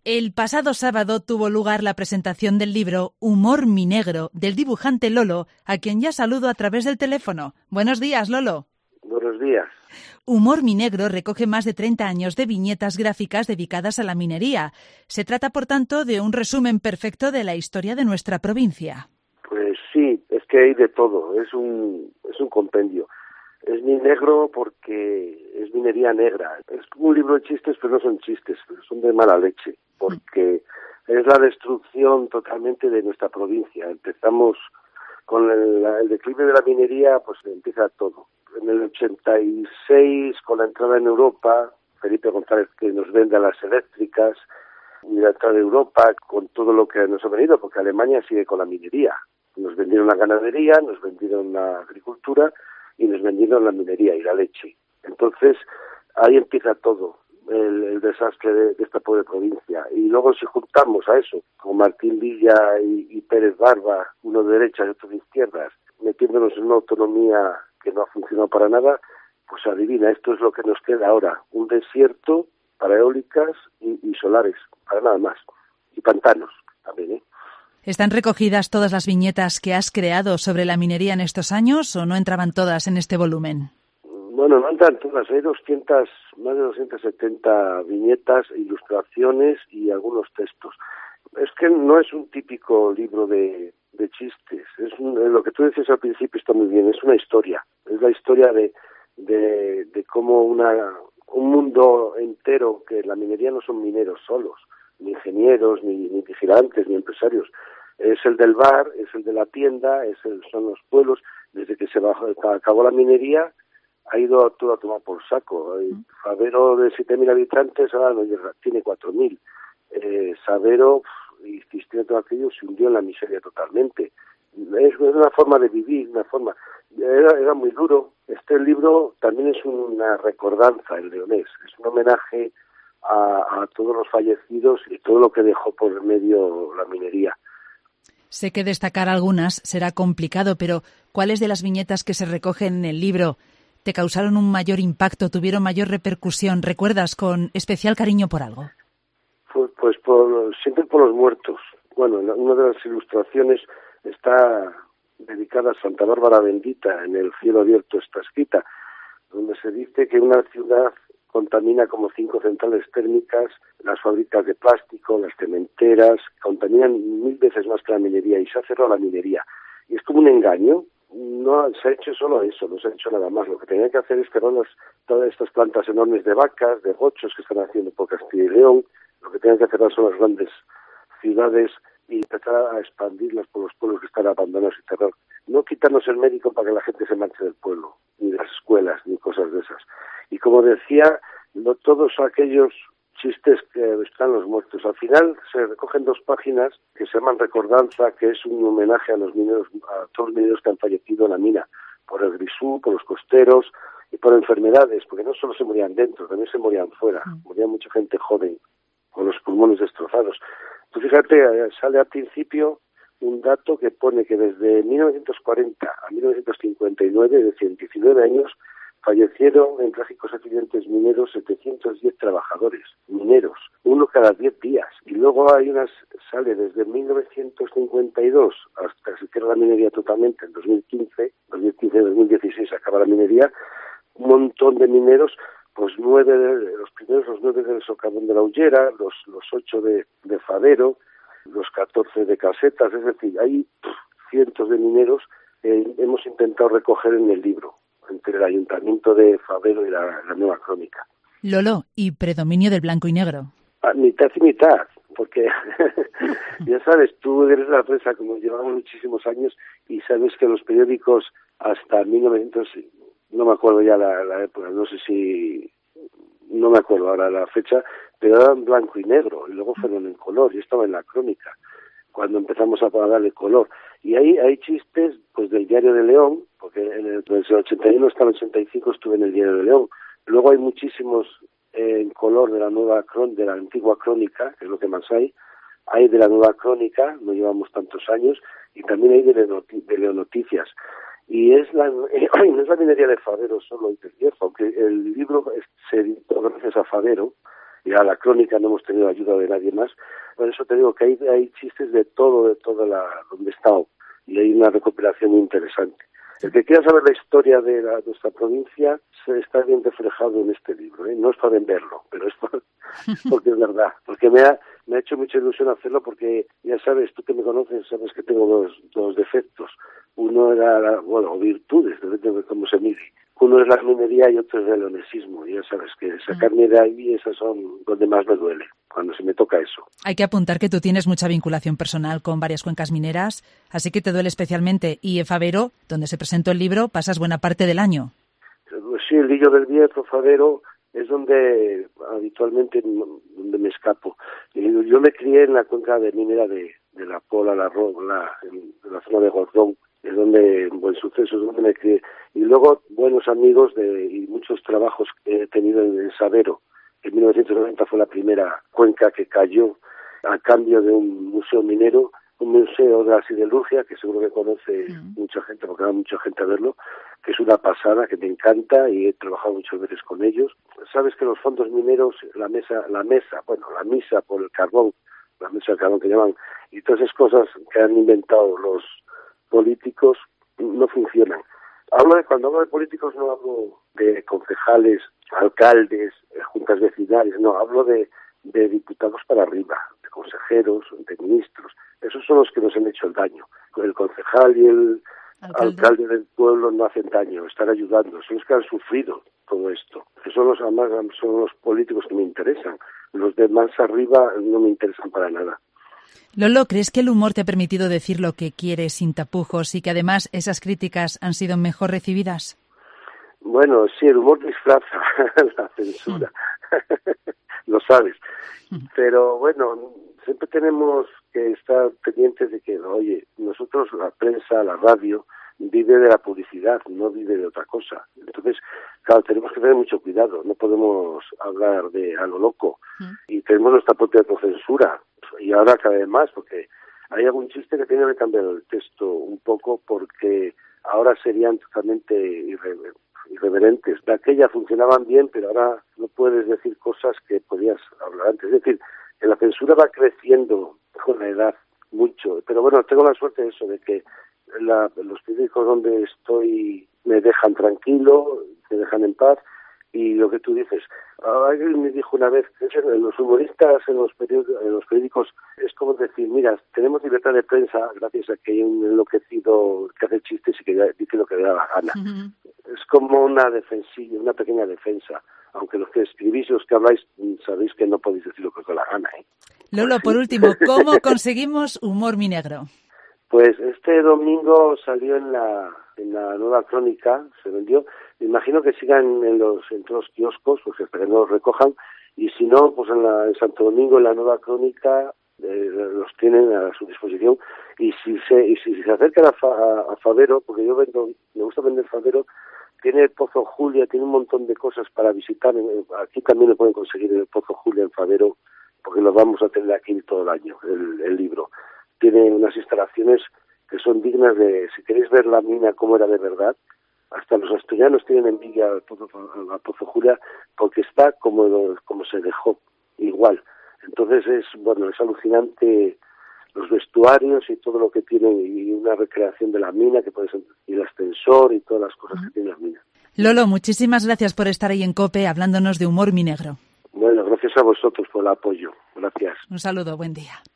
El pasado sábado tuvo lugar la presentación del libro Humor mi negro, del dibujante Lolo, a quien ya saludo a través del teléfono. Buenos días, Lolo. Buenos días. Humor mi negro recoge más de 30 años de viñetas gráficas dedicadas a la minería. Se trata, por tanto, de un resumen perfecto de la historia de nuestra provincia. Pues sí, es que hay de todo, es un compendio. Es mi negro porque es minería negra. Es un libro de chistes, pero no son chistes, son de mala leche, porque es la destrucción totalmente de nuestra provincia. Empezamos con el declive de la minería, pues empieza todo. En el 86, con la entrada en Europa, Felipe González que nos vende a las eléctricas, y la entrada de Europa con todo lo que nos ha venido, porque Alemania sigue con la minería. Nos vendieron la ganadería, nos vendieron la agricultura y nos vendieron la minería y la leche. Entonces, ahí empieza todo, el desastre de esta pobre provincia. Y luego si juntamos a eso, con Martín Villa y Pérez Barba, uno de derechas y otro de izquierdas, metiéndonos en una autonomía que no ha funcionado para nada, pues adivina, esto es lo que nos queda ahora, un desierto para eólicas y solares, para nada más. Y pantanos también, ¿eh? ¿Están recogidas todas las viñetas que has creado sobre la minería en estos años o no entraban todas en este volumen? Bueno, no entran todas, hay más de 270 viñetas, ilustraciones y algunos textos. Es que no es un típico libro de chistes, lo que tú decías al principio está muy bien, es una historia, es la historia de cómo un mundo entero, que la minería no son mineros solos, ni ingenieros, ni vigilantes, ni empresarios. Es el del bar, es el de la tienda, son los pueblos. Desde que acabó la minería, ha ido todo a tomar por saco. Fabero de 7.000 habitantes ahora tiene 4.000. Sabero y Cistrino, todo aquello se hundió en la miseria totalmente. Es una forma de vivir, era muy duro. Este libro también es una recordanza, el leonés, es un homenaje a todos los fallecidos y todo lo que dejó por medio la minería. Sé que destacar algunas será complicado, pero ¿cuáles de las viñetas que se recogen en el libro te causaron un mayor impacto, tuvieron mayor repercusión? ¿Recuerdas con especial cariño por algo? Pues siempre por los muertos. Bueno, una de las ilustraciones está dedicada a Santa Bárbara Bendita, en el cielo abierto está escrita, donde se dice que una ciudad contamina como 5 centrales térmicas, las fábricas de plástico, las cementeras, contaminan 1000 veces más que la minería y se ha cerrado la minería. Y es como un engaño, no se ha hecho solo eso, no se ha hecho nada más. Lo que tenía que hacer es cerrar todas estas plantas enormes de vacas, de gochos que están haciendo por Castilla y León, lo que tienen que hacer son las grandes ciudades y empezar a expandirlas por los pueblos que están abandonados y cerrados. No quitarnos el médico para que la gente se marche del pueblo, ni las escuelas, ni cosas de esas. Y como decía, no todos aquellos chistes que están los muertos. Al final se recogen 2 páginas que se llaman Recordanza, que es un homenaje a los mineros, a todos los mineros que han fallecido en la mina, por el grisú, por los costeros y por enfermedades, porque no solo se morían dentro, también se morían fuera. Moría mucha gente joven, con los pulmones destrozados. Tú fíjate, sale al principio un dato que pone que desde 1940 a 1959, es decir, en 19 años, fallecieron en trágicos accidentes mineros 710 trabajadores mineros, uno cada 10 días. Y luego sale desde 1952 hasta que se cierra la minería totalmente en 2015-2016 acaba la minería, un montón de mineros, pues los 9 del Socavón de la Ullera, los 8 de Fabero, los 14 de Casetas, es decir, hay cientos de mineros que hemos intentado recoger en el libro, entre el Ayuntamiento de Fabero y la Nueva Crónica. Lolo, ¿y predominio del blanco y negro? Mitad y mitad, porque ya sabes, tú eres la prensa, como llevamos muchísimos años, y sabes que los periódicos hasta 1900, no me acuerdo ya la época, no me acuerdo ahora la fecha, pero eran blanco y negro, y luego fueron en color, y estaba en la crónica, cuando empezamos a darle color. Y hay chistes pues del Diario de León, porque desde el 81 hasta el 85 estuve en el Diario de León. Luego hay muchísimos en color de la antigua crónica, que es lo que más hay de la nueva crónica, no llevamos tantos años, y también hay de Leonoticias. Y no es la minería de Fabero solo y del Hierro, aunque el libro se editó gracias a Fabero, y a la crónica no hemos tenido ayuda de nadie más. Por eso te digo que hay chistes de toda donde he estado, y hay una recopilación muy interesante. El que quiera saber la historia de nuestra provincia se está bien reflejado en este libro, ¿eh? No es para venderlo, pero es porque es verdad, porque me ha hecho mucha ilusión hacerlo, porque ya sabes, tú que me conoces, sabes que tengo dos defectos. Uno era, o virtudes, depende de cómo se mide. Uno es la minería y otro es el leonesismo. Y ya sabes que sacarme de ahí, esas son donde más me duele, cuando se me toca eso. Hay que apuntar que tú tienes mucha vinculación personal con varias cuencas mineras, así que te duele especialmente. Y en Fabero, donde se presentó el libro, pasas buena parte del año. Sí, el Lillo del Bierzo, Fabero, es donde habitualmente donde me escapo. Yo me crié en la cuenca de minera de la Pola, en la zona de Gordón, es donde, en Buen Suceso, es donde me crié. Y luego, buenos amigos y muchos trabajos que he tenido en Sabero. En 1990 fue la primera cuenca que cayó a cambio de un museo minero, un museo de la siderurgia, que seguro que conoce mucha gente, porque va mucha gente a verlo, que es una pasada, que me encanta, y he trabajado muchas veces con ellos. Sabes que los fondos mineros, la misa por el carbón, la mesa del carbón que llaman, y todas esas cosas que han inventado los políticos no funcionan. Cuando hablo de políticos no hablo de concejales, alcaldes, juntas vecinales, no, hablo de diputados para arriba, de consejeros, de ministros. Esos son los que nos han hecho el daño. El concejal y el alcalde del pueblo no hacen daño, están ayudando, son los que han sufrido todo esto. Que son los políticos que me interesan. Los de más arriba no me interesan para nada. Lolo, ¿crees que el humor te ha permitido decir lo que quieres sin tapujos y que además esas críticas han sido mejor recibidas? Bueno, sí, el humor disfraza la censura, lo sabes. Pero bueno, siempre tenemos que estar pendientes de que, oye, nosotros, la prensa, la radio, vive de la publicidad, no vive de otra cosa. Entonces, claro, tenemos que tener mucho cuidado, no podemos hablar a lo loco. Y tenemos nuestra propia autocensura. Y ahora cada vez más, porque hay algún chiste que tiene que cambiar el texto un poco, porque ahora serían totalmente irreverentes. De aquella funcionaban bien, pero ahora no puedes decir cosas que podías hablar antes. Es decir, que la censura va creciendo con la edad mucho. Pero bueno, tengo la suerte de eso, de que los periódicos donde estoy me dejan tranquilo, me dejan en paz. Y lo que tú dices, alguien me dijo una vez que los humoristas en los periódicos es como decir, mira, tenemos libertad de prensa gracias a que hay un enloquecido que hace chistes y que dice lo que le da la gana. Es como una pequeña defensa, aunque los que escribís y los que habláis sabéis que no podéis decir lo que os da la gana, ¿eh? Lolo, por último, ¿cómo conseguimos humor minegro? Pues este domingo salió en la Nueva Crónica, se vendió. Me imagino que sigan en todos los kioscos, pues hasta que no los recojan, y si no, pues en Santo Domingo, en la Nueva Crónica, los tienen a su disposición. Y si se acercan a Fabero, porque me gusta vender Fabero, tiene el Pozo Julia, tiene un montón de cosas para visitar. Aquí también lo pueden conseguir el Pozo Julia en Fabero, porque lo vamos a tener aquí todo el año, el libro. Tiene unas instalaciones que son dignas de, si queréis ver la mina como era de verdad, hasta los asturianos tienen envidia al Pozo Julia, porque está como se dejó, igual. Entonces es alucinante los vestuarios y todo lo que tienen, y una recreación de la mina y el ascensor y todas las cosas que tiene la mina. Lolo, muchísimas gracias por estar ahí en COPE hablándonos de humor minegro. Bueno, gracias a vosotros por el apoyo. Gracias. Un saludo, buen día.